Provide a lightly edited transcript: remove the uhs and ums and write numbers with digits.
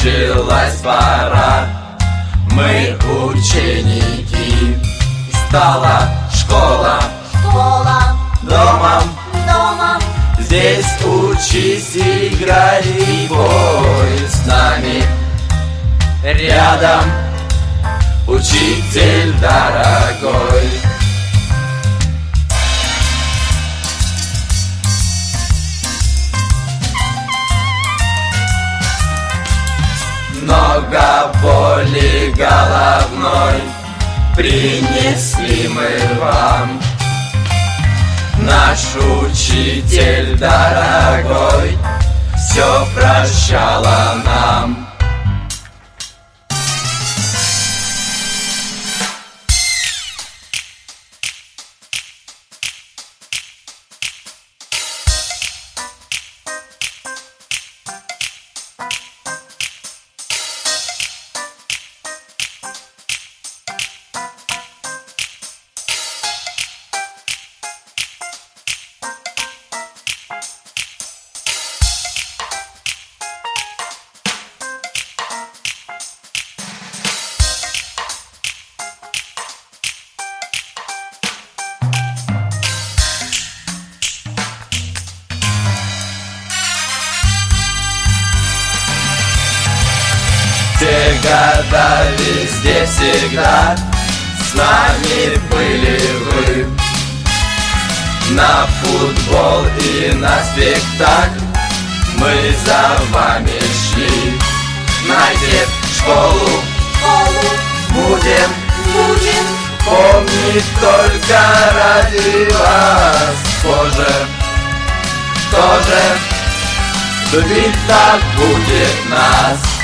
кончилась пора. Мы ученики, стала школа, школа, домом, домом. здесь учись, играй и бой с нами. Рядом учитель дорогой. Много боли головной принесли мы вам. Наш учитель дорогой все прощала нам. Те года везде всегда с нами были вы. На футбол и на спектакль мы за вами шли. Найдет школу, Школу будем будем, помнить только ради вас. Тоже любить так будет нас.